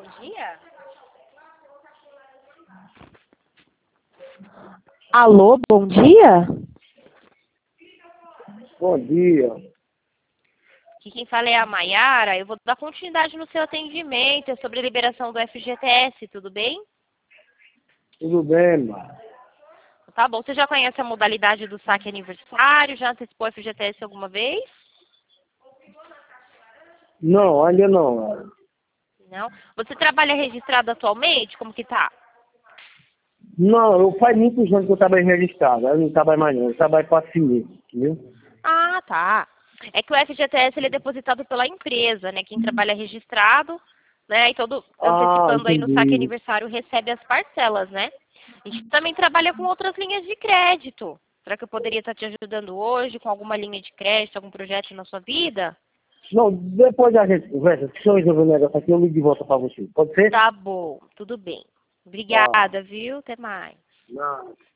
dia. Alô, bom dia? Bom dia. Aqui quem fala é a Maiara. Eu vou dar continuidade no seu atendimento. É sobre a liberação do FGTS, tudo bem? Tudo bem, mano? Tá bom. Você já conhece a modalidade do saque aniversário? Já antecipou o FGTS alguma vez? Não, ainda não, mano. Não? Você trabalha registrado atualmente? Como que tá? Não, eu faz muitos anos que eu trabalho registrado. Eu não trabalho mais não. Eu trabalho para si mesmo, entendeu? Ah, tá. É que o FGTS ele é depositado pela empresa, né? Quem trabalha registrado, né? E todo Ah, antecipando aí no saque entendi. aniversário recebe as parcelas, né? A gente também trabalha com outras linhas de crédito. Será que eu poderia estar te ajudando hoje com alguma linha de crédito, algum projeto na sua vida? Não, depois a gente conversa. Se eu resolver o negócio aqui, eu ligo de volta para você. Pode ser? Tá bom, tudo bem. Tá. Obrigada, viu? Até mais. Não.